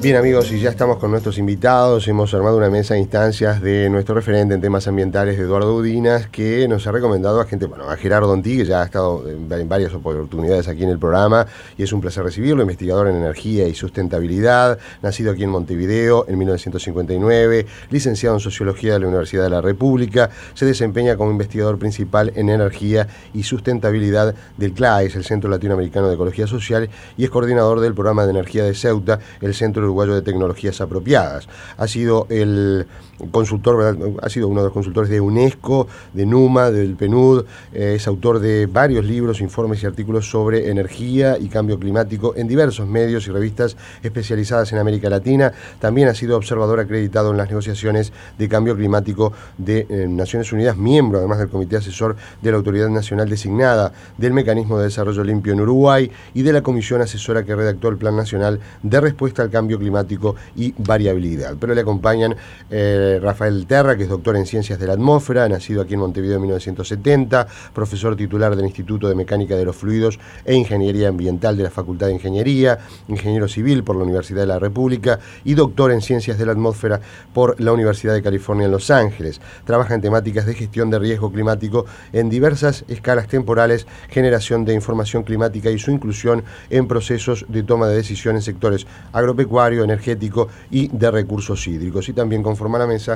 Bien, amigos, y ya estamos con nuestros invitados. Hemos armado una mesa de instancias de nuestro referente en temas ambientales, Eduardo Udinas, que nos ha recomendado a gente, a Gerardo Antí, que ya ha estado en varias oportunidades aquí en el programa, y es un placer recibirlo, investigador en energía y sustentabilidad, nacido aquí en Montevideo en 1959, licenciado en Sociología de la Universidad de la República, se desempeña como investigador principal en energía y sustentabilidad del CLAES, el Centro Latinoamericano de Ecología Social, y es coordinador del programa de energía de Ceuta, el Centro Uruguayo de Tecnologías Apropiadas. Ha sido el consultor, ¿verdad? Ha sido uno de los consultores de UNESCO, de NUMA, del PNUD, es autor de varios libros, informes y artículos sobre energía y cambio climático en diversos medios y revistas especializadas en América Latina. También ha sido observador acreditado en las negociaciones de cambio climático de Naciones Unidas, miembro además del Comité Asesor de la Autoridad Nacional Designada, del Mecanismo de Desarrollo Limpio en Uruguay y de la Comisión Asesora que redactó el Plan Nacional de Respuesta al Cambio Climático y Variabilidad. Pero le acompañan Rafael Terra, que es doctor en Ciencias de la Atmósfera, nacido aquí en Montevideo en 1970, profesor titular del Instituto de Mecánica de los Fluidos e Ingeniería Ambiental de la Facultad de Ingeniería, ingeniero civil por la Universidad de la República y doctor en Ciencias de la Atmósfera por la Universidad de California en Los Ángeles. Trabaja en temáticas de gestión de riesgo climático en diversas escalas temporales, generación de información climática y su inclusión en procesos de toma de decisión en sectores agropecuario, energético y de recursos hídricos. Y también conforma la mesa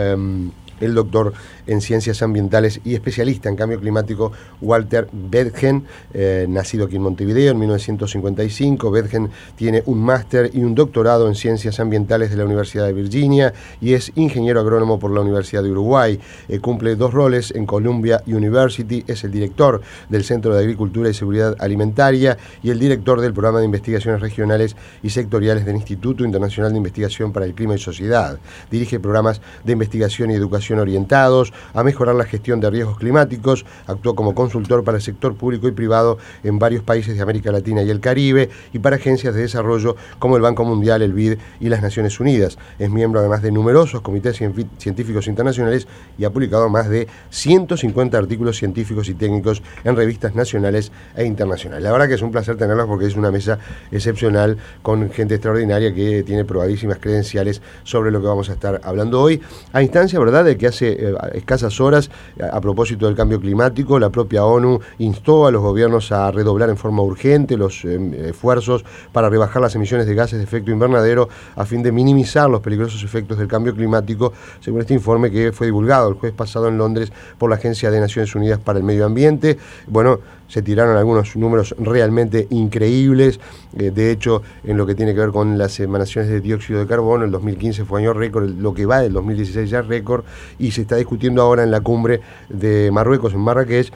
el doctor en Ciencias Ambientales y especialista en Cambio Climático, Walter Wedgen, nacido aquí en Montevideo en 1955. Wedgen tiene un máster y un doctorado en Ciencias Ambientales de la Universidad de Virginia y es ingeniero agrónomo por la Universidad de Uruguay. Cumple dos roles en Columbia University, es el director del Centro de Agricultura y Seguridad Alimentaria y el director del Programa de Investigaciones Regionales y Sectoriales del Instituto Internacional de Investigación para el Clima y Sociedad. Dirige programas de investigación y educación orientados a mejorar la gestión de riesgos climáticos, actuó como consultor para el sector público y privado en varios países de América Latina y el Caribe y para agencias de desarrollo como el Banco Mundial, el BID y las Naciones Unidas. Es miembro además de numerosos comités científicos internacionales y ha publicado más de 150 artículos científicos y técnicos en revistas nacionales e internacionales. La verdad que es un placer tenerlos porque es una mesa excepcional con gente extraordinaria que tiene probadísimas credenciales sobre lo que vamos a estar hablando hoy, a instancia, ¿verdad?, de que hace escasas horas, a propósito del cambio climático, la propia ONU instó a los gobiernos a redoblar en forma urgente los esfuerzos para rebajar las emisiones de gases de efecto invernadero a fin de minimizar los peligrosos efectos del cambio climático, según este informe que fue divulgado el jueves pasado en Londres por la Agencia de Naciones Unidas para el Medio Ambiente. Bueno, se tiraron algunos números realmente increíbles. De hecho, en lo que tiene que ver con las emanaciones de dióxido de carbono, el 2015 fue año récord, lo que va del 2016 ya es récord, y se está discutiendo ahora en la cumbre de Marruecos, en Marrakech,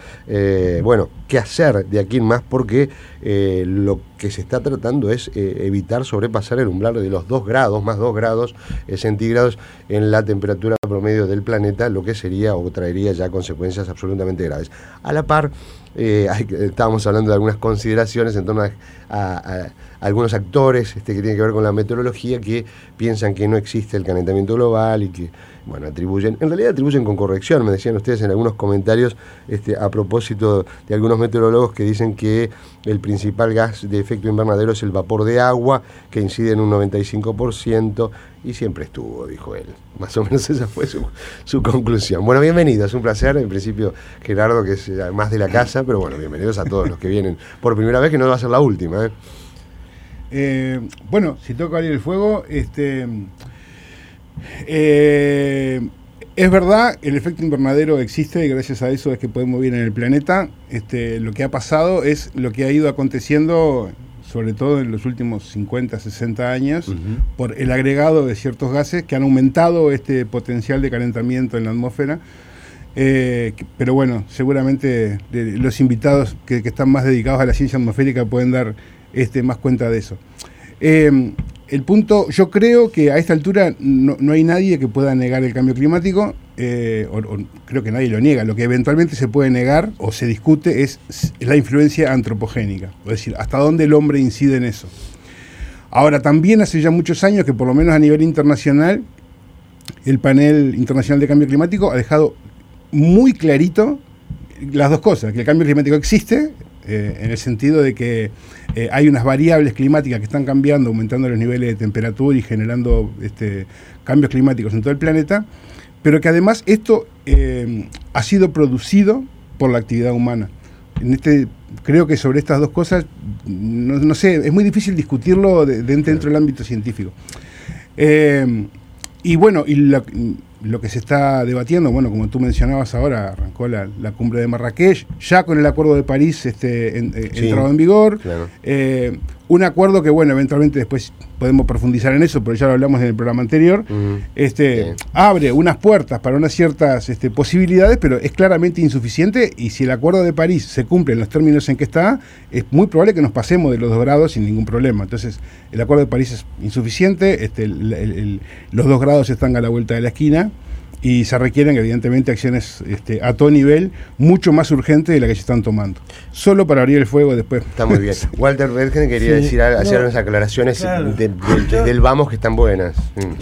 qué hacer de aquí en más, porque lo que se está tratando es evitar sobrepasar el umbral de los 2 grados, más 2 grados centígrados en la temperatura promedio del planeta, lo que sería o traería ya consecuencias absolutamente graves. A la par, estábamos hablando de algunas consideraciones en torno a algunos actores que tienen que ver con la meteorología, que piensan que no existe el calentamiento global y que, en realidad atribuyen con corrección, me decían ustedes en algunos comentarios, a propósito de algunos meteorólogos que dicen que el principal gas de efecto invernadero es el vapor de agua, que incide en un 95%, y siempre estuvo, dijo él. Más o menos esa fue su conclusión. Bueno, bienvenidos, es un placer. En principio, Gerardo, que es más de la casa, pero bueno, bienvenidos a todos los que vienen por primera vez, que no va a ser la última. Si toca abrir el fuego, es verdad, el efecto invernadero existe y gracias a eso es que podemos vivir en el planeta. Lo que ha pasado es lo que ha ido aconteciendo, sobre todo en los últimos 50, 60 años, por el agregado de ciertos gases que han aumentado este potencial de calentamiento en la atmósfera. Pero bueno, seguramente los invitados que están más dedicados a la ciencia atmosférica pueden dar más cuenta de eso. El punto, yo creo que a esta altura no hay nadie que pueda negar el cambio climático, o creo que nadie lo niega. Lo que eventualmente se puede negar o se discute es la influencia antropogénica, es decir, hasta dónde el hombre incide en eso. Ahora, también hace ya muchos años que por lo menos a nivel internacional, el panel internacional de cambio climático ha dejado muy clarito las dos cosas, que el cambio climático existe en el sentido de que hay unas variables climáticas que están cambiando, aumentando los niveles de temperatura y generando cambios climáticos en todo el planeta, pero que además esto ha sido producido por la actividad humana. Creo que sobre estas dos cosas, no sé, es muy difícil discutirlo dentro del ámbito científico. Y bueno, lo que se está debatiendo, bueno, como tú mencionabas ahora, arrancó la cumbre de Marrakech, ya con el Acuerdo de París entrado en vigor. Claro. Un acuerdo que, bueno, eventualmente después podemos profundizar en eso, pero ya lo hablamos en el programa anterior. Abre unas puertas para unas ciertas posibilidades, pero es claramente insuficiente, y si el Acuerdo de París se cumple en los términos en que está, es muy probable que nos pasemos de los 2 grados sin ningún problema. Entonces, el Acuerdo de París es insuficiente, los 2 grados están a la vuelta de la esquina, y se requieren evidentemente acciones a todo nivel mucho más urgentes de las que se están tomando. Solo para abrir el fuego después. Está muy bien. Walter Redgen quería hacer unas aclaraciones, claro, del vamos, que están buenas.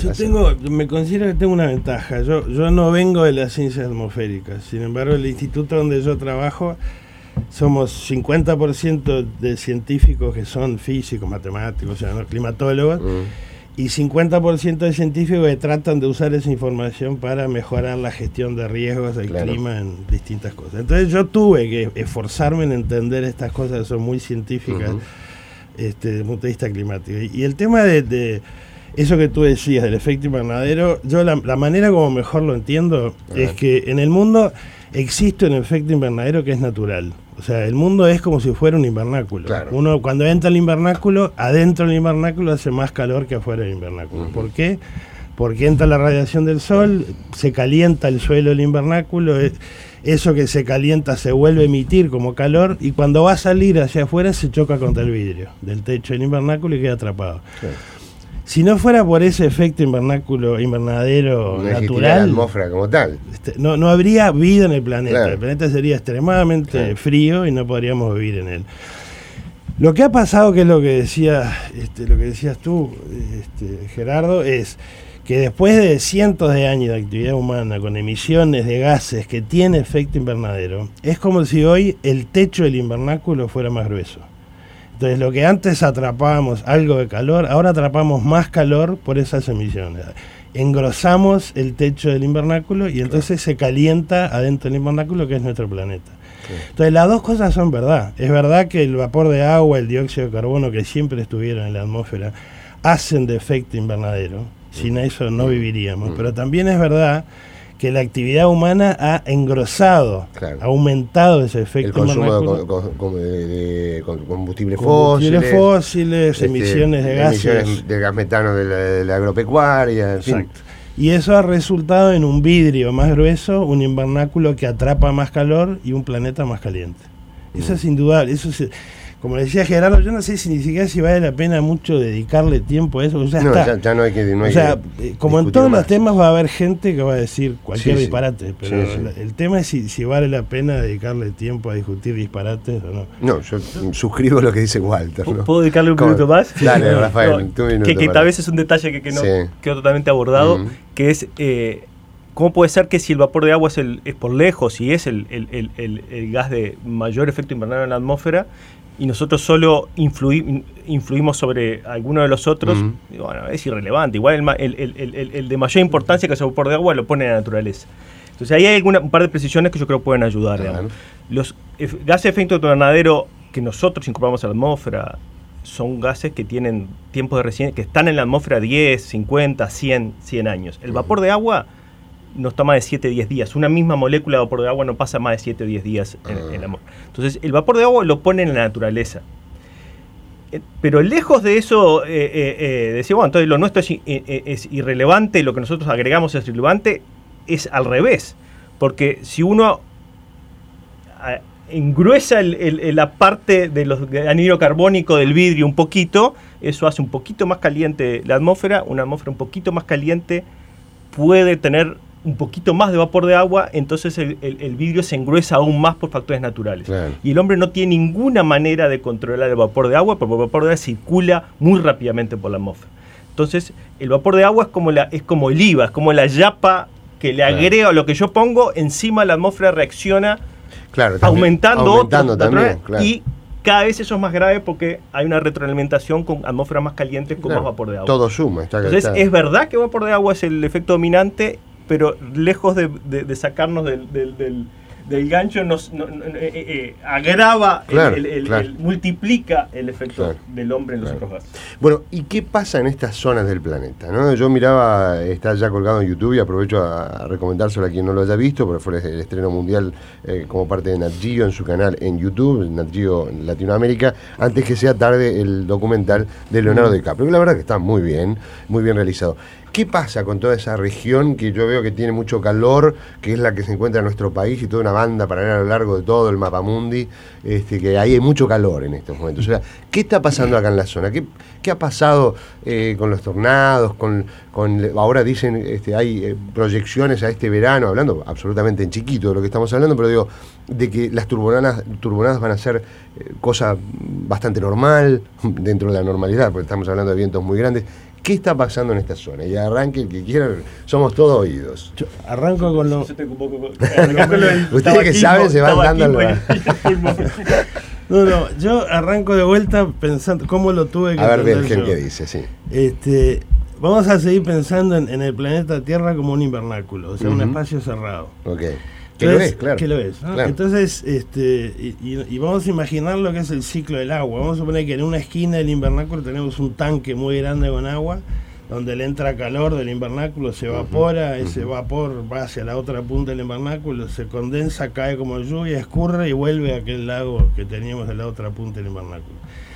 Me considero que tengo una ventaja. Yo no vengo de las ciencias atmosféricas. Sin embargo, el instituto donde yo trabajo somos 50% de científicos que son físicos, matemáticos, o sea, no, climatólogos. Y 50% de científicos que tratan de usar esa información para mejorar la gestión de riesgos del clima en distintas cosas. Entonces yo tuve que esforzarme en entender estas cosas que son muy científicas desde el punto de vista climático. Y el tema de eso que tú decías del efecto invernadero, yo la manera como mejor lo entiendo es que en el mundo existe un efecto invernadero que es natural. O sea, el mundo es como si fuera un invernáculo. Claro. Uno cuando entra al invernáculo, adentro del invernáculo hace más calor que afuera del invernáculo. ¿Por qué? Porque entra la radiación del sol, se calienta el suelo del invernáculo, eso que se calienta se vuelve a emitir como calor, y cuando va a salir hacia afuera se choca contra el vidrio del techo del invernáculo y queda atrapado. Claro. Si no fuera por ese efecto invernadero natural, la atmósfera como tal, no habría vida en el planeta. Claro. El planeta sería extremadamente frío y no podríamos vivir en él. Lo que ha pasado, que es lo que decías tú, Gerardo, es que después de cientos de años de actividad humana con emisiones de gases que tiene efecto invernadero, es como si hoy el techo del invernáculo fuera más grueso. Entonces, lo que antes atrapábamos algo de calor, ahora atrapamos más calor por esas emisiones. Engrosamos el techo del invernáculo y entonces se calienta adentro del invernáculo, que es nuestro planeta. Entonces, las dos cosas son verdad. Es verdad que el vapor de agua, el dióxido de carbono, que siempre estuvieron en la atmósfera, hacen de efecto invernadero. Sin eso no viviríamos. Pero también es verdad que la actividad humana ha engrosado, ha aumentado ese efecto. El consumo de combustibles fósiles, emisiones de gases. Emisiones de gas metano de la agropecuaria, en fin. Y eso ha resultado en un vidrio más grueso, un invernáculo que atrapa más calor y un planeta más caliente. Eso es indudable. Como decía Gerardo, yo no sé si ni siquiera si vale la pena mucho dedicarle tiempo a eso. Ya no hay que como en todos los temas va a haber gente que va a decir cualquier disparate, pero el tema es si vale la pena dedicarle tiempo a discutir disparates o no. No, yo suscribo lo que dice Walter, ¿no? ¿Puedo dedicarle un minuto más? Dale, Rafael, tu minuto. Que tal vez es un detalle que no quedó totalmente abordado, que es ¿cómo puede ser que si el vapor de agua es por lejos y es el gas de mayor efecto invernadero en la atmósfera, y nosotros solo influimos sobre alguno de los otros? Bueno, es irrelevante. Igual el de mayor importancia, que es el vapor de agua, lo pone la naturaleza. Entonces ahí hay un par de precisiones que yo creo que pueden ayudar. Los gases de efecto invernadero que nosotros incorporamos a la atmósfera son gases que tienen tiempos de resistencia, que están en la atmósfera 10, 50, 100 años. El vapor de agua no está más de 7 o 10 días. Una misma molécula de vapor de agua no pasa más de 7 o 10 días en la atmósfera. Entonces, el vapor de agua lo pone en la naturaleza. Pero lejos de eso, decir, bueno, entonces lo nuestro es irrelevante, lo que nosotros agregamos es relevante, es al revés. Porque si uno engruesa la parte del anhídrido carbónico del vidrio un poquito, eso hace un poquito más caliente la atmósfera. Una atmósfera un poquito más caliente puede tener un poquito más de vapor de agua, entonces el vidrio se engruesa aún más por factores naturales. Claro. Y el hombre no tiene ninguna manera de controlar el vapor de agua, porque el vapor de agua circula muy rápidamente por la atmósfera. Entonces, el vapor de agua es como el IVA, es como la yapa que le agrega a lo que yo pongo, encima la atmósfera reacciona Claro, aumentando también, claro. Y cada vez eso es más grave porque hay una retroalimentación con atmósferas más calientes, con más vapor de agua. Todo suma. Entonces, es verdad que vapor de agua es el efecto dominante, pero lejos de sacarnos del gancho, nos agrava, claro. multiplica el efecto del hombre en los otros gases. Bueno, ¿y qué pasa en estas zonas del planeta, ¿no? Yo miraba, está ya colgado en YouTube y aprovecho a recomendárselo a quien no lo haya visto, porque fue el estreno mundial como parte de Nat Geo en su canal en YouTube, Nat Geo Latinoamérica, antes que sea tarde el documental de Leonardo DiCaprio, que la verdad que está muy bien realizado. ¿Qué pasa con toda esa región que yo veo que tiene mucho calor, que es la que se encuentra en nuestro país y toda una banda paralela a lo largo de todo el mapamundi, que ahí hay mucho calor en estos momentos? O sea, ¿qué está pasando acá en la zona? ¿Qué ha pasado con los tornados? Ahora dicen, hay proyecciones a este verano, hablando absolutamente en chiquito de lo que estamos hablando, pero digo, de que las turbonadas van a ser cosa bastante normal, dentro de la normalidad, porque estamos hablando de vientos muy grandes. ¿Qué está pasando en esta zona? Y arranque el que quiera, somos todos oídos. Yo arranco con lo... Ustedes que saben se van dando No, yo arranco de vuelta pensando cómo lo tuve que a ver, entender ¿qué dice? Sí. Vamos a seguir pensando en el planeta Tierra como un invernáculo, o sea, un espacio cerrado. Ok. Que lo es, claro. Que lo es, ¿no? Claro. Entonces, y vamos a imaginar lo que es el ciclo del agua. Vamos a suponer que en una esquina del invernáculo tenemos un tanque muy grande con agua, donde le entra calor del invernáculo, se evapora, ese vapor va hacia la otra punta del invernáculo, se condensa, cae como lluvia, escurre y vuelve a aquel lago que teníamos en la otra punta del invernáculo.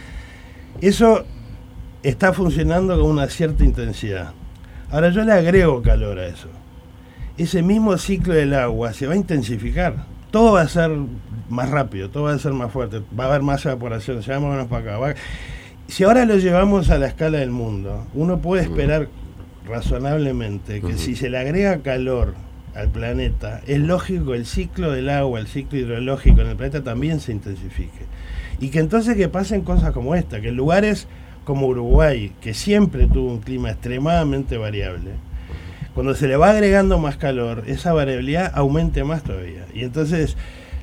Eso está funcionando con una cierta intensidad. Ahora yo le agrego calor a eso. Ese mismo ciclo del agua se va a intensificar. Todo va a ser más rápido, todo va a ser más fuerte, va a haber más evaporación, se va a mover para acá. Si ahora lo llevamos a la escala del mundo, uno puede esperar razonablemente que si se le agrega calor al planeta, es lógico que el ciclo del agua, el ciclo hidrológico en el planeta también se intensifique. Y que entonces que pasen cosas como esta, que en lugares como Uruguay, que siempre tuvo un clima extremadamente variable, cuando se le va agregando más calor, esa variabilidad aumente más todavía. Y entonces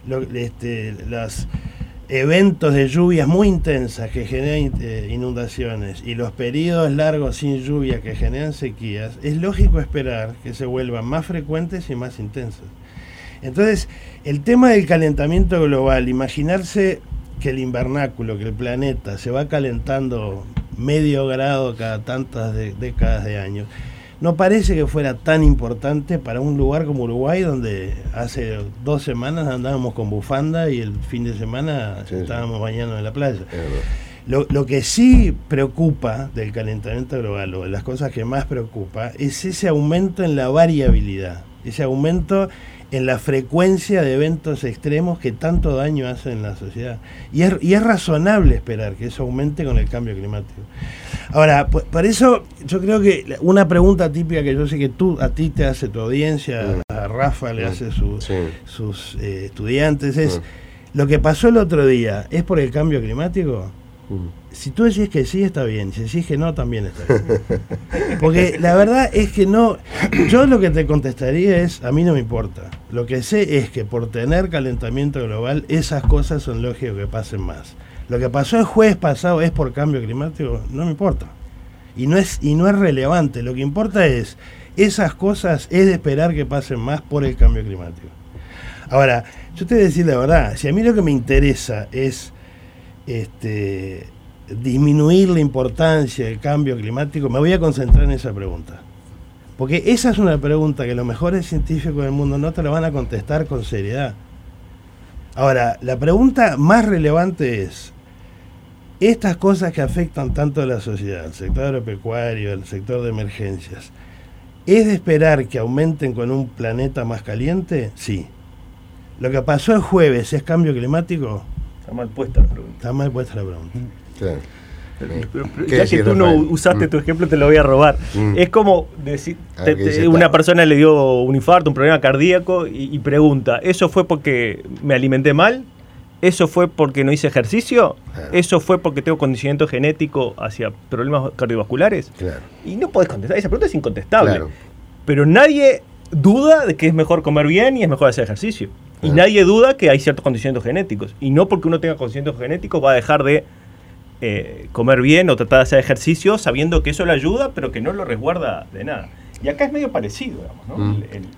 los eventos de lluvias muy intensas que generan inundaciones y los periodos largos sin lluvia que generan sequías, es lógico esperar que se vuelvan más frecuentes y más intensas. Entonces, el tema del calentamiento global, imaginarse que el invernáculo, que el planeta se va calentando medio grado cada tantas décadas de años, no parece que fuera tan importante para un lugar como Uruguay, donde hace 2 semanas andábamos con bufanda y el fin de semana estábamos bañando en la playa. Lo que sí preocupa del calentamiento global, o de las cosas que más preocupa, es ese aumento en la variabilidad, ese aumento en la frecuencia de eventos extremos que tanto daño hacen en la sociedad. Y es razonable esperar que eso aumente con el cambio climático. Ahora, por eso yo creo que una pregunta típica que yo sé que a ti te hace tu audiencia, a Rafa le hace sus estudiantes, es, ¿lo que pasó el otro día es por el cambio climático? Si tú decís que sí, está bien. Si decís que no, también está bien. Porque la verdad es que no. Yo lo que te contestaría es, a mí no me importa. Lo que sé es que por tener calentamiento global, esas cosas son lógicas que pasen más. Lo que pasó el jueves pasado es por cambio climático, no me importa. Y no es relevante. Lo que importa es, esas cosas es de esperar que pasen más por el cambio climático. Ahora, yo te voy a decir la verdad, si a mí lo que me interesa es disminuir la importancia del cambio climático, me voy a concentrar en esa pregunta. Porque esa es una pregunta que los mejores científicos del mundo no te la van a contestar con seriedad. Ahora, la pregunta más relevante es, estas cosas que afectan tanto a la sociedad, el sector agropecuario, el sector de emergencias, ¿es de esperar que aumenten con un planeta más caliente? Sí. ¿Lo que pasó el jueves es cambio climático? Está mal puesta la pregunta. Está mal puesta la pregunta. Claro. Ya que tú no usaste tu ejemplo, te lo voy a robar. Es como decir, una persona le dio un infarto, un problema cardíaco y pregunta, ¿eso fue porque me alimenté mal? ¿Eso fue porque no hice ejercicio? Claro. ¿Eso fue porque tengo condicionamiento genético hacia problemas cardiovasculares? Claro. Y no podés contestar, esa pregunta es incontestable. Claro. Pero nadie duda de que es mejor comer bien y es mejor hacer ejercicio. Y nadie duda que hay ciertos condicionamientos genéticos. Y no porque uno tenga condicionamientos genéticos va a dejar de comer bien o tratar de hacer ejercicio sabiendo que eso le ayuda, pero que no lo resguarda de nada. Y acá es medio parecido, digamos, ¿no?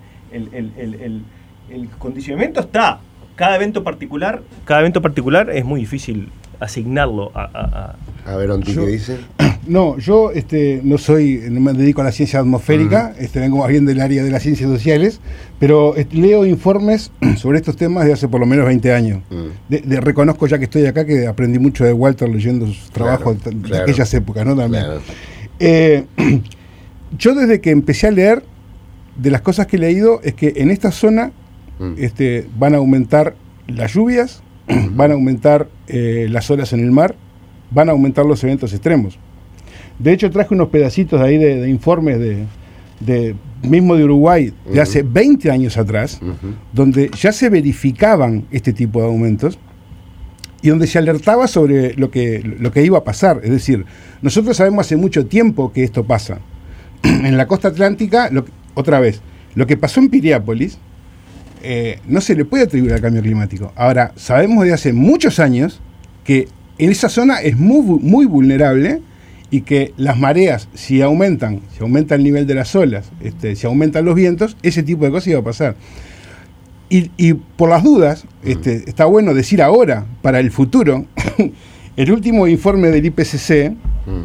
El condicionamiento está. Cada evento particular es muy difícil asignarlo a ver, Onti, ¿qué dice? No, yo no me dedico a la ciencia atmosférica, vengo más bien del área de las ciencias sociales, pero leo informes sobre estos temas de hace por lo menos 20 años. Reconozco, ya que estoy acá, que aprendí mucho de Walter leyendo sus trabajos de aquellas épocas, ¿no? También. Claro. Yo desde que empecé a leer, de las cosas que he leído, es que en esta zona van a aumentar las lluvias, van a aumentar las olas en el mar, van a aumentar los eventos extremos. De hecho, traje unos pedacitos ahí de informes mismo de Uruguay de hace 20 años atrás, donde ya se verificaban este tipo de aumentos y donde se alertaba sobre lo que iba a pasar. Es decir, nosotros sabemos hace mucho tiempo que esto pasa. En la costa atlántica, otra vez, lo que pasó en Piriápolis no se le puede atribuir al cambio climático. Ahora, sabemos de hace muchos años que en esa zona es muy vulnerable y que las mareas, si aumenta el nivel de las olas, si aumentan los vientos, ese tipo de cosas iba a pasar. Y por las dudas, está bueno decir ahora, para el futuro, el último informe del IPCC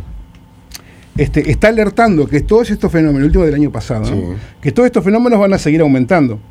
está alertando que todos estos fenómenos, el último del año pasado, sí, que todos estos fenómenos van a seguir aumentando.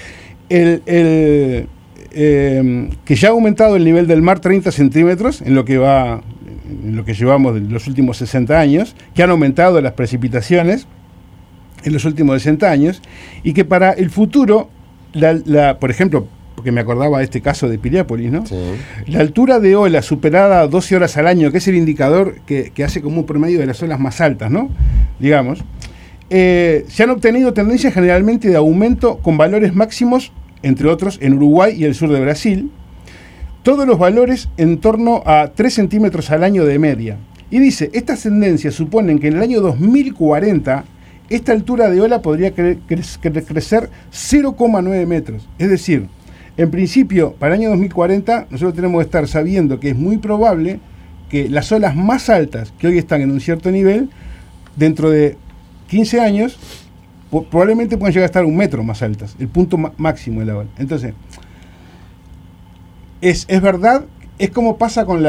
Que ya ha aumentado el nivel del mar 30 centímetros en lo que llevamos de los últimos 60 años, que han aumentado las precipitaciones en los últimos 60 años, y que para el futuro, por ejemplo, porque me acordaba de este caso de Piriápolis, ¿no? Sí. La altura de ola superada a 12 horas al año, que es el indicador que hace como un promedio de las olas más altas, ¿no? Digamos, se han obtenido tendencias generalmente de aumento con valores máximos, entre otros, en Uruguay y el sur de Brasil, todos los valores en torno a 3 centímetros al año de media. Y dice, estas tendencias suponen que en el año 2040 esta altura de ola podría crecer 0,9 metros. Es decir, en principio, para el año 2040, nosotros tenemos que estar sabiendo que es muy probable que las olas más altas, que hoy están en un cierto nivel, dentro de 15 años, probablemente puedan llegar a estar 1 metro más altas, el punto máximo de la ola. Entonces, es verdad, es como pasa con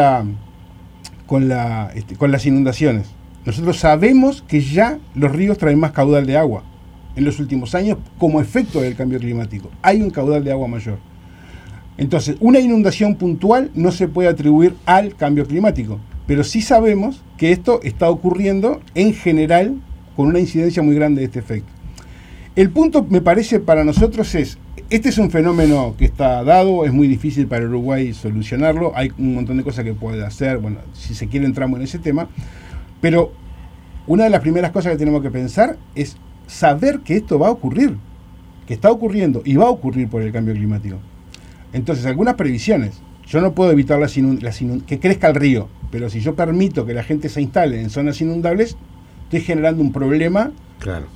las inundaciones. Nosotros sabemos que ya los ríos traen más caudal de agua en los últimos años como efecto del cambio climático. Hay un caudal de agua mayor. Entonces, una inundación puntual no se puede atribuir al cambio climático, pero sí sabemos que esto está ocurriendo en general con una incidencia muy grande de este efecto. El punto, me parece, para nosotros este es un fenómeno que está dado, es muy difícil para Uruguay solucionarlo, hay un montón de cosas que puede hacer, bueno, si se quiere entramos en ese tema, pero una de las primeras cosas que tenemos que pensar es saber que esto va a ocurrir, que está ocurriendo y va a ocurrir por el cambio climático. Entonces, algunas previsiones. Yo no puedo evitar que crezca el río, pero si yo permito que la gente se instale en zonas inundables, estoy generando un problema. Claro.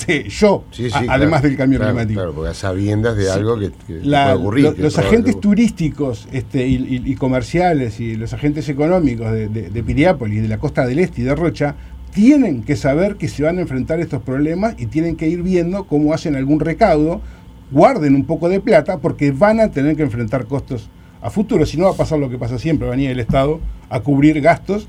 Además del cambio climático. Claro, porque a sabiendas de algo que puede ocurrir. Los agentes turísticos y comerciales y los agentes económicos de Piriápolis, de la costa del este y de Rocha, tienen que saber que se van a enfrentar estos problemas y tienen que ir viendo cómo hacen algún recaudo, guarden un poco de plata, porque van a tener que enfrentar costos a futuro. Si no, va a pasar lo que pasa siempre, va a venir el Estado a cubrir gastos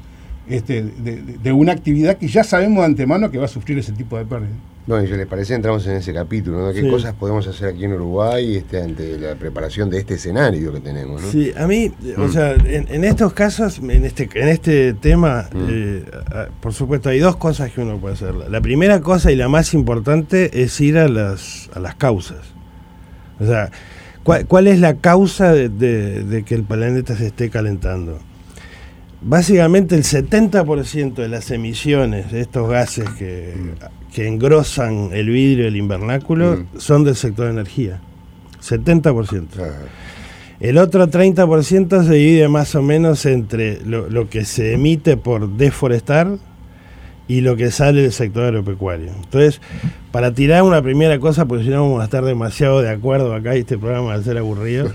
de una actividad que ya sabemos de antemano que va a sufrir ese tipo de pérdidas. No, y si les parece, entramos en ese capítulo, ¿no? ¿Qué cosas podemos hacer aquí en Uruguay ante la preparación de este escenario que tenemos, ¿no? Sí, a mí, o sea, en estos casos, en este tema, por supuesto, hay dos cosas que uno puede hacer. La primera cosa y la más importante es ir a las causas. O sea, ¿cuál es la causa de que el planeta se esté calentando? Básicamente el 70% de las emisiones de estos gases que engrosan el vidrio del invernáculo son del sector de energía. 70%. El otro 30% se divide más o menos entre lo que se emite por deforestar y lo que sale del sector agropecuario. Entonces, para tirar una primera cosa, porque si no vamos a estar demasiado de acuerdo acá y este programa va a ser aburrido,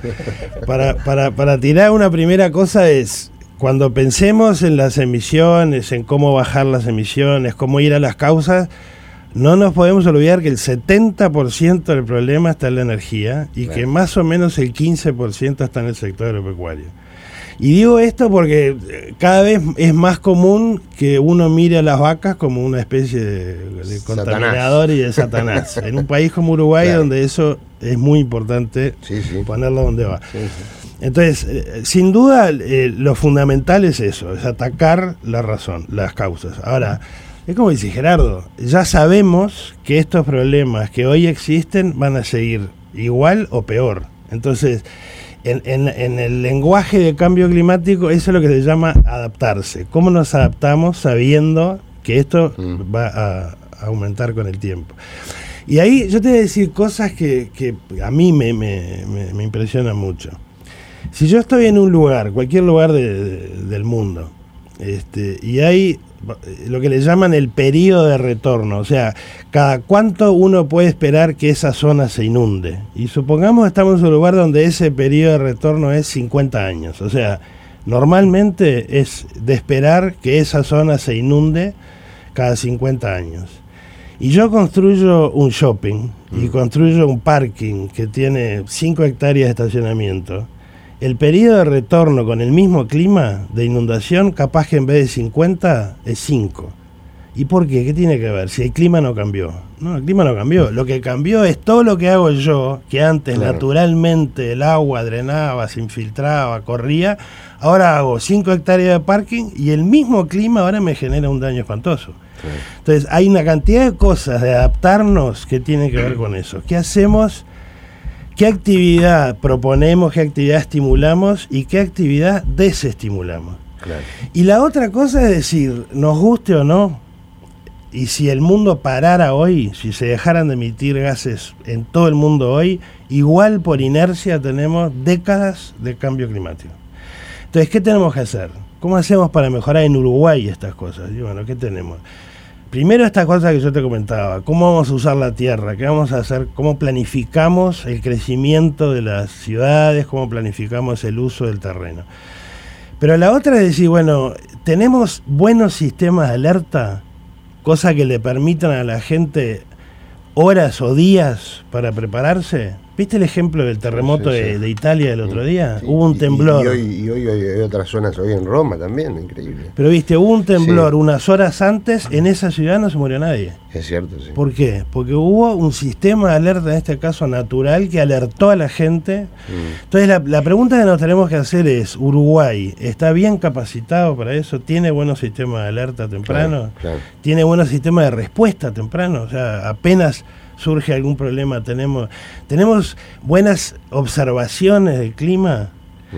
para tirar una primera cosa es, cuando pensemos en las emisiones, en cómo bajar las emisiones, cómo ir a las causas, no nos podemos olvidar que el 70% del problema está en la energía y que más o menos el 15% está en el sector agropecuario. Y digo esto porque cada vez es más común que uno mire a las vacas como una especie de contaminador y de Satanás. En un país como Uruguay, donde eso es muy importante ponerlo donde va. Sí. Entonces, sin duda, lo fundamental es eso, es atacar la razón, las causas. Ahora, es como dice Gerardo, ya sabemos que estos problemas que hoy existen van a seguir igual o peor. Entonces, en el lenguaje de cambio climático, eso es lo que se llama adaptarse. ¿Cómo nos adaptamos sabiendo que esto va a aumentar con el tiempo? Y ahí yo te voy a decir cosas que a mí me impresionan mucho. Si yo estoy en un lugar, cualquier lugar del mundo, y hay lo que le llaman el periodo de retorno, o sea, cada cuánto uno puede esperar que esa zona se inunde. Y supongamos que estamos en un lugar donde ese periodo de retorno es 50 años, o sea, normalmente es de esperar que esa zona se inunde cada 50 años. Y yo construyo un shopping y construyo un parking que tiene 5 hectáreas de estacionamiento. El periodo de retorno con el mismo clima de inundación, capaz que en vez de 50 es 5. ¿Y por qué? ¿Qué tiene que ver? Si el clima no cambió. No, el clima no cambió. Lo que cambió es todo lo que hago yo, que antes naturalmente el agua drenaba, se infiltraba, corría. Ahora hago 5 hectáreas de parking y el mismo clima ahora me genera un daño espantoso. Entonces hay una cantidad de cosas de adaptarnos que tienen que ver con eso. ¿Qué hacemos? ¿Qué actividad proponemos, qué actividad estimulamos y qué actividad desestimulamos? Claro. Y la otra cosa es decir, nos guste o no, y si el mundo parara hoy, si se dejaran de emitir gases en todo el mundo hoy, igual por inercia tenemos décadas de cambio climático. Entonces, ¿qué tenemos que hacer? ¿Cómo hacemos para mejorar en Uruguay estas cosas? Y bueno, ¿qué tenemos? Primero esta cosa que yo te comentaba, cómo vamos a usar la tierra, qué vamos a hacer, cómo planificamos el crecimiento de las ciudades, cómo planificamos el uso del terreno. Pero la otra es decir, bueno, tenemos buenos sistemas de alerta, cosa que le permitan a la gente horas o días para prepararse. ¿Viste el ejemplo del terremoto de Italia del otro día? Hubo un temblor. Y hoy hay otras zonas, hoy en Roma también, increíble. Pero viste, hubo un temblor unas horas antes, en esa ciudad no se murió nadie. Es cierto, sí. ¿Por qué? Porque hubo un sistema de alerta, en este caso natural, que alertó a la gente. Entonces la pregunta que nos tenemos que hacer es, ¿Uruguay está bien capacitado para eso? ¿Tiene buenos sistemas de alerta temprano? Claro. ¿Tiene buenos sistemas de respuesta temprano? O sea, apenas surge algún problema, tenemos buenas observaciones del clima.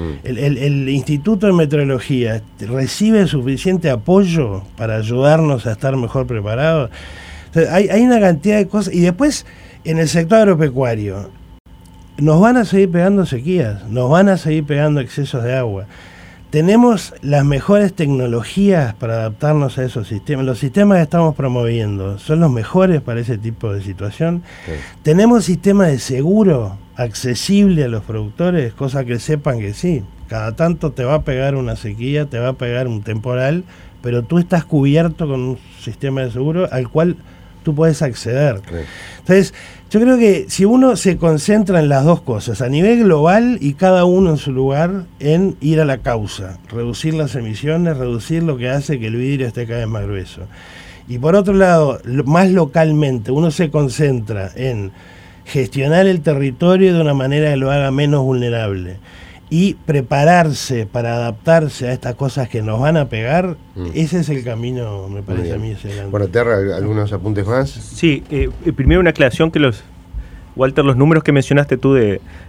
El Instituto de Meteorología recibe suficiente apoyo para ayudarnos a estar mejor preparados. Entonces, hay una cantidad de cosas. Y después, en el sector agropecuario, nos van a seguir pegando sequías, nos van a seguir pegando excesos de agua. Tenemos las mejores tecnologías para adaptarnos a esos sistemas. Los sistemas que estamos promoviendo son los mejores para ese tipo de situación. Sí. Tenemos sistemas de seguro accesible a los productores, cosa que sepan que sí, cada tanto te va a pegar una sequía, te va a pegar un temporal, pero tú estás cubierto con un sistema de seguro al cual tú puedes acceder. Sí. Entonces, yo creo que si uno se concentra en las dos cosas, a nivel global y cada uno en su lugar, en ir a la causa, reducir las emisiones, reducir lo que hace que el vidrio esté cada vez más grueso. Y por otro lado, más localmente, uno se concentra en gestionar el territorio de una manera que lo haga menos vulnerable y prepararse para adaptarse a estas cosas que nos van a pegar. Ese es el camino, me parece a mí. Bueno, Terra, ¿algunos apuntes más? Sí, primero una aclaración que Walter, los números que mencionaste tú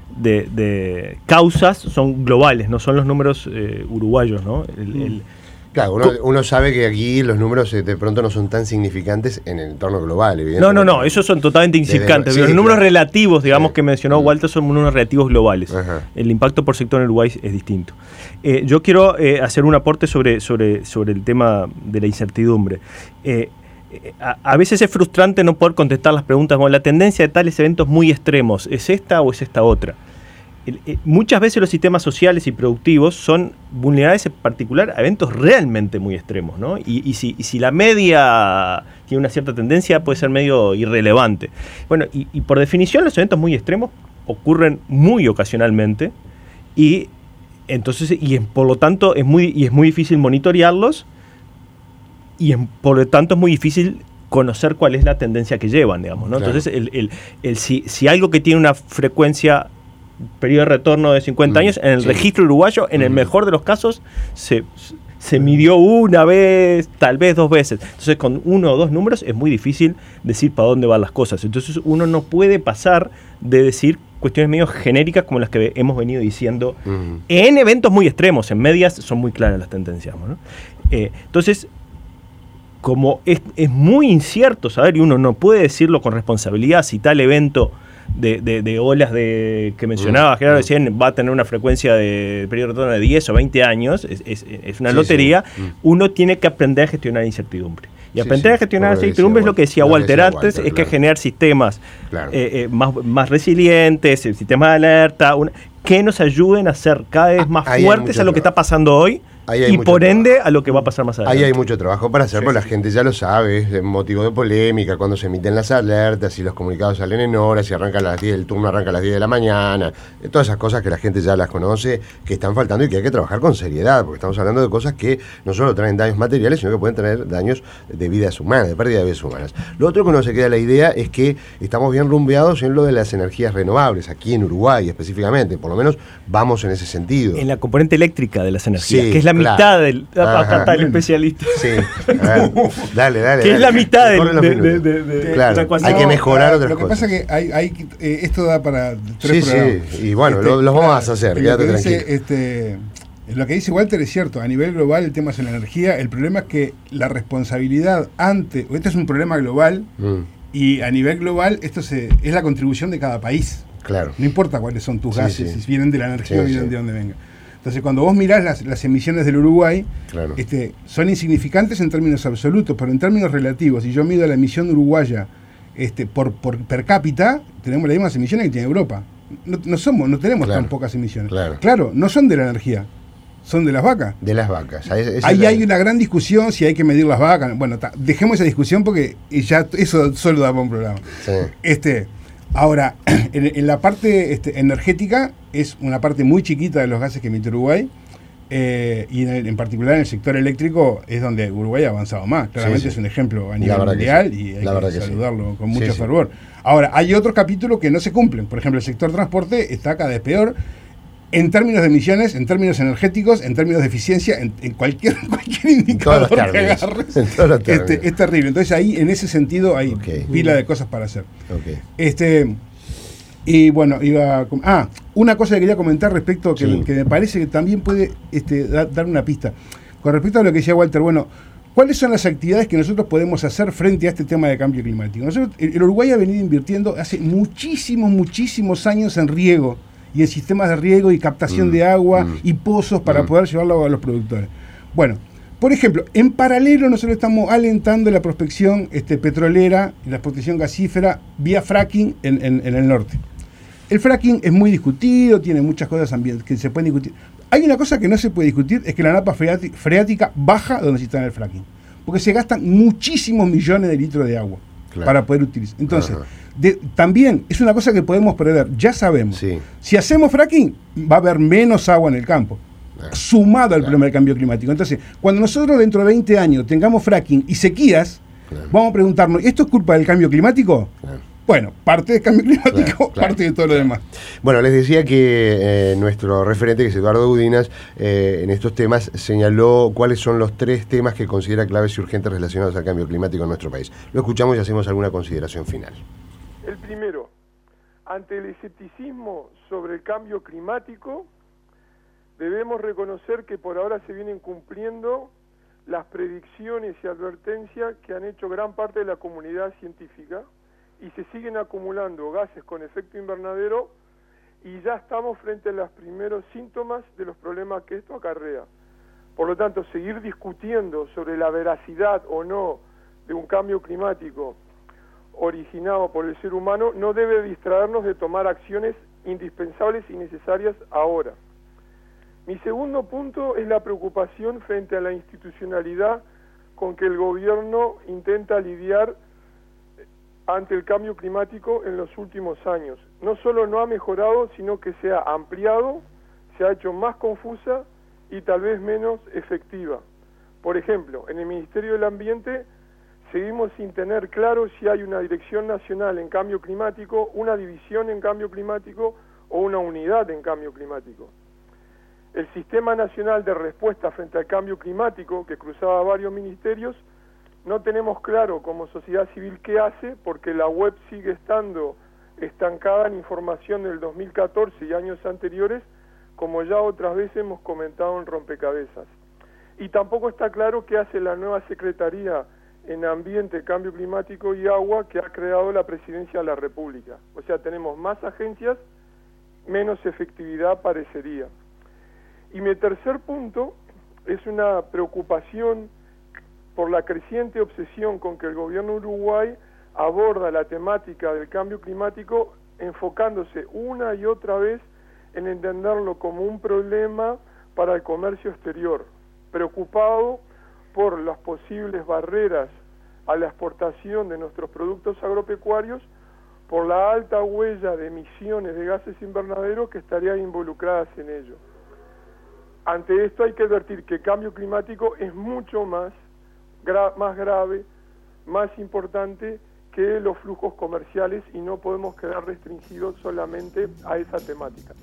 de causas son globales, no son los números uruguayos, ¿no? Claro, uno sabe que aquí los números de pronto no son tan significantes en el entorno global, evidentemente. No, esos son totalmente insignificantes. Los números relativos, digamos, que mencionó Walter, son números relativos globales. Ajá. El impacto por sector en Uruguay es distinto. Yo quiero hacer un aporte sobre el tema de la incertidumbre. A veces es frustrante no poder contestar las preguntas como la tendencia de tales eventos muy extremos, ¿es esta o es esta otra? Muchas veces los sistemas sociales y productivos son vulnerables en particular a eventos realmente muy extremos, ¿no? Y si la media tiene una cierta tendencia, puede ser medio irrelevante. Bueno, y por definición los eventos muy extremos ocurren muy ocasionalmente y entonces por lo tanto es muy difícil monitorearlos y por lo tanto es muy difícil conocer cuál es la tendencia que llevan, digamos, ¿no? Claro. Entonces si algo que tiene una frecuencia, periodo de retorno de 50 años, en el registro uruguayo, en el mejor de los casos, se midió una vez, tal vez 2 veces. Entonces, con 1 o 2 números es muy difícil decir para dónde van las cosas. Entonces, uno no puede pasar de decir cuestiones medio genéricas como las que hemos venido diciendo en eventos muy extremos. En medias son muy claras las tendencias, ¿no? Entonces, como es muy incierto saber, y uno no puede decirlo con responsabilidad si tal evento de olas que mencionaba Gerardo recién va a tener una frecuencia de periodo de retorno de 10 o 20 años, es una lotería, uno tiene que aprender a gestionar incertidumbre. Y aprender a gestionar la incertidumbre es lo que decía Walter antes, es que generar sistemas más resilientes, sistemas de alerta, que nos ayuden a ser cada vez más fuertes a lo que está pasando hoy. Y por ende a lo que va a a más adelante. Ahí hay mucho trabajo para hacer, porque la gente ya lo sabe, es motivo de polémica cuando se emiten las alertas, si los comunicados salen en horas, si arranca a las 10, el turno arranca a las 10 de la mañana, todas esas cosas que la gente ya las conoce, que están faltando y que hay que trabajar con seriedad, porque estamos hablando de cosas que no solo traen daños materiales, sino que pueden traer daños de vidas humanas, de pérdida de vidas humanas. Lo otro que uno se queda la idea es que estamos bien rumbeados en lo de las energías renovables, aquí en Uruguay específicamente, por lo menos vamos en ese sentido. En la componente eléctrica de las energías, que es la mitad del... Acá está el especialista. Sí, dale. Que es la mitad claro, hay que mejorar otras cosas. Lo que pasa es que esto da para 3 programas. Sí, y bueno, los vamos a hacer, quédate tranquilo. Lo que dice Walter es cierto, a nivel global el tema es la energía, el problema es que la responsabilidad este es un problema global y a nivel global esto es la contribución de cada país. Claro. No importa cuáles son tus gases, si vienen de la energía o vienen de donde venga. Entonces, cuando vos mirás las emisiones del Uruguay, son insignificantes en términos absolutos, pero en términos relativos, si yo mido la emisión uruguaya por per cápita, tenemos las mismas emisiones que tiene Europa. No tenemos tan pocas emisiones. Claro, no son de la energía, son de las vacas. De las vacas. Ahí hay una gran discusión si hay que medir las vacas. Bueno, dejemos esa discusión porque ya eso solo da para un programa. Sí. Ahora, en la parte energética es una parte muy chiquita de los gases que emite Uruguay y en particular en el sector eléctrico es donde Uruguay ha avanzado más. Claramente es un ejemplo a nivel mundial y hay que saludarlo con mucho fervor. Ahora, hay otros capítulos que no se cumplen. Por ejemplo, el sector transporte está cada vez peor en términos de emisiones, en términos energéticos, en términos de eficiencia, en cualquier indicador que agarres. Es terrible. Entonces ahí, en ese sentido, hay pila de cosas para hacer. Y bueno, una cosa que quería comentar respecto que me parece que también puede dar una pista. Con respecto a lo que decía Walter, bueno, ¿cuáles son las actividades que nosotros podemos hacer frente a este tema de cambio climático? Nosotros, el Uruguay ha venido invirtiendo hace muchísimos años en riego y en sistemas de riego y captación de agua y pozos para poder llevarlo a los productores. Bueno, por ejemplo, en paralelo nosotros estamos alentando la prospección petrolera y la explotación gasífera vía fracking en el norte. El fracking es muy discutido, tiene muchas cosas que se pueden discutir. Hay una cosa que no se puede discutir, es que la napa freática baja donde se está en el fracking, porque se gastan muchísimos millones de litros de agua para poder utilizar. Entonces, también es una cosa que podemos prever, ya sabemos. Si hacemos fracking, va a haber menos agua en el campo, sumado al problema del cambio climático. Entonces, cuando nosotros dentro de 20 años tengamos fracking y sequías, vamos a preguntarnos, ¿esto es culpa del cambio climático? Bueno, parte del cambio climático, parte de todo lo demás. Bueno, les decía que nuestro referente, que es Eduardo Udinas, en estos temas señaló cuáles son los 3 temas que considera claves y urgentes relacionados al cambio climático en nuestro país. Lo escuchamos y hacemos alguna consideración final. El primero, ante el escepticismo sobre el cambio climático, debemos reconocer que por ahora se vienen cumpliendo las predicciones y advertencias que han hecho gran parte de la comunidad científica y se siguen acumulando gases con efecto invernadero y ya estamos frente a los primeros síntomas de los problemas que esto acarrea. Por lo tanto, seguir discutiendo sobre la veracidad o no de un cambio climático originado por el ser humano no debe distraernos de tomar acciones indispensables y necesarias ahora. Mi segundo punto es la preocupación frente a la institucionalidad con que el gobierno intenta lidiar ante el cambio climático en los últimos años. No solo no ha mejorado, sino que se ha ampliado, se ha hecho más confusa y tal vez menos efectiva. Por ejemplo, en el Ministerio del Ambiente seguimos sin tener claro si hay una dirección nacional en cambio climático, una división en cambio climático o una unidad en cambio climático. El Sistema Nacional de Respuesta frente al Cambio Climático, que cruzaba varios ministerios, no tenemos claro como sociedad civil qué hace, porque la web sigue estando estancada en información del 2014 y años anteriores, como ya otras veces hemos comentado en Rompecabezas. Y tampoco está claro qué hace la nueva Secretaría en Ambiente, Cambio Climático y Agua que ha creado la Presidencia de la República. O sea, tenemos más agencias, menos efectividad parecería. Y mi tercer punto es una preocupación por la creciente obsesión con que el gobierno de Uruguay aborda la temática del cambio climático enfocándose una y otra vez en entenderlo como un problema para el comercio exterior, preocupado por las posibles barreras a la exportación de nuestros productos agropecuarios, por la alta huella de emisiones de gases invernaderos que estarían involucradas en ello. Ante esto hay que advertir que el cambio climático es mucho más grave, más importante que los flujos comerciales y no podemos quedar restringidos solamente a esa temática.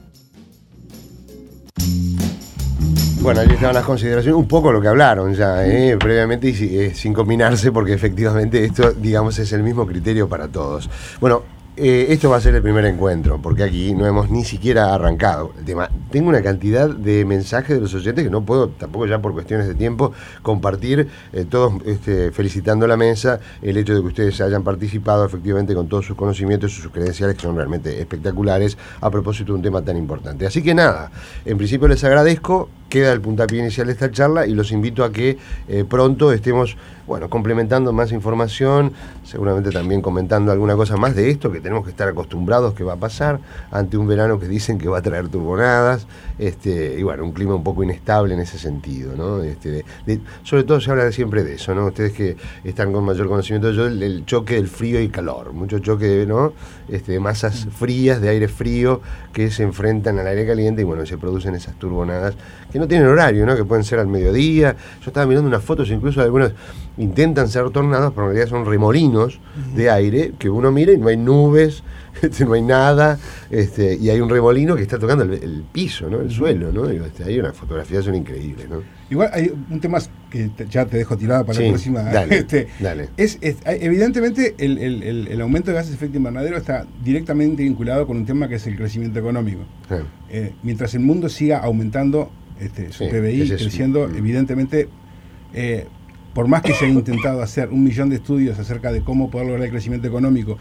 Bueno, ahí estaban las consideraciones, un poco lo que hablaron ya previamente y sin combinarse porque efectivamente esto, digamos, es el mismo criterio para todos. Bueno, esto va a ser el primer encuentro, porque aquí no hemos ni siquiera arrancado el tema. Tengo una cantidad de mensajes de los oyentes que no puedo, tampoco ya por cuestiones de tiempo, compartir, todos felicitando a la mesa, el hecho de que ustedes hayan participado efectivamente con todos sus conocimientos y sus credenciales que son realmente espectaculares a propósito de un tema tan importante. Así que nada, en principio les agradezco, queda el puntapié inicial de esta charla y los invito a que pronto estemos, bueno, complementando más información, seguramente también comentando alguna cosa más de esto que tenemos que estar acostumbrados que va a pasar ante un verano que dicen que va a traer turbonadas, y bueno, un clima un poco inestable en ese sentido, ¿no? Sobre todo se habla siempre de eso, ¿no? Ustedes que están con mayor conocimiento, el choque del frío y calor, mucho choque, ¿no? De masas frías, de aire frío que se enfrentan al aire caliente y bueno, se producen esas turbonadas que no tienen horario, ¿no? Que pueden ser al mediodía. Yo estaba mirando unas fotos, incluso algunos intentan ser tornados, pero en realidad son remolinos de aire que uno mira y no hay nubes, no hay nada, y hay un remolino que está tocando el piso, ¿no? El suelo, ¿no? Hay unas fotografías son increíbles, ¿no? Igual hay un tema que ya te dejo tirada para la próxima. Dale. Evidentemente el aumento de gases de efecto invernadero está directamente vinculado con un tema que es el crecimiento económico. Mientras el mundo siga aumentando su PBI, creciendo, evidentemente, por más que se haya intentado hacer 1 millón de estudios acerca de cómo poder lograr el crecimiento económico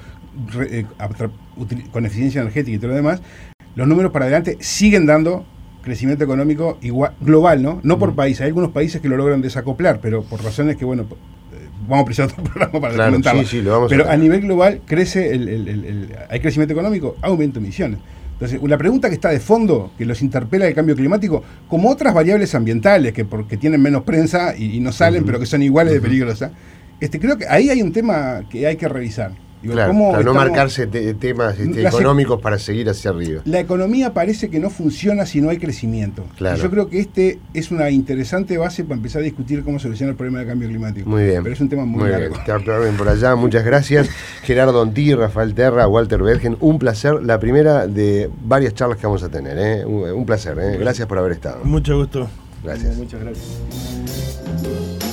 con eficiencia energética y todo lo demás, los números para adelante siguen dando crecimiento económico igual, global, ¿no? Por país. Hay algunos países que lo logran desacoplar, pero por razones que, bueno, vamos a precisar otro programa para comentarlo. Pero a nivel global crece hay crecimiento económico, aumento de emisiones. Entonces, la pregunta que está de fondo, que los interpela el cambio climático, como otras variables ambientales que porque tienen menos prensa y no salen, pero que son iguales de peligrosas, creo que ahí hay un tema que hay que revisar. Digo, claro, para no marcarse temas económicos para seguir hacia arriba. La economía parece que no funciona si no hay crecimiento. Claro. Y yo creo que es una interesante base para empezar a discutir cómo solucionar el problema del cambio climático. Muy bien. Pero es un tema muy largo. Bien. Te aplauden por allá, muchas gracias. Gerardo Ontí, Rafael Terra, Walter Bergen, un placer. La primera de varias charlas que vamos a tener. Un placer. Gracias por haber estado. Mucho gusto. Gracias. Muchas gracias.